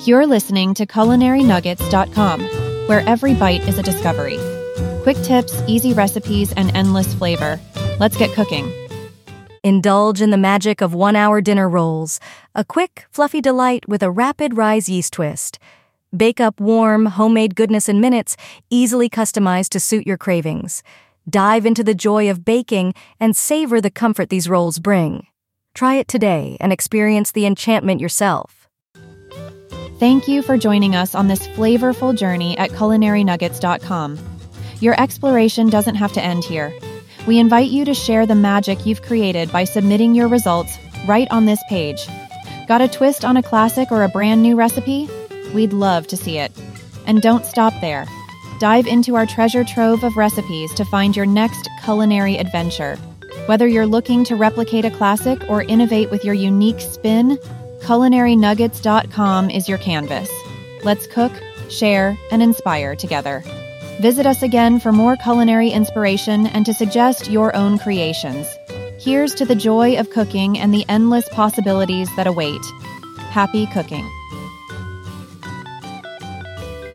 You're listening to CulinaryNuggets.com, where every bite is a discovery. Quick tips, easy recipes, and endless flavor. Let's get cooking. Indulge in the magic of 1-hour dinner rolls, a quick, fluffy delight with a rapid rise yeast twist. Bake up warm, homemade goodness in minutes, easily customized to suit your cravings. Dive into the joy of baking and savor the comfort these rolls bring. Try it today and experience the enchantment yourself. Thank you for joining us on this flavorful journey at CulinaryNuggets.com. Your exploration doesn't have to end here. We invite you to share the magic you've created by submitting your results right on this page. Got a twist on a classic or a brand new recipe? We'd love to see it. And don't stop there. Dive into our treasure trove of recipes to find your next culinary adventure. Whether you're looking to replicate a classic or innovate with your unique spin, CulinaryNuggets.com is your canvas. Let's cook, share, and inspire together. Visit us again for more culinary inspiration and to suggest your own creations. Here's to the joy of cooking and the endless possibilities that await. Happy cooking.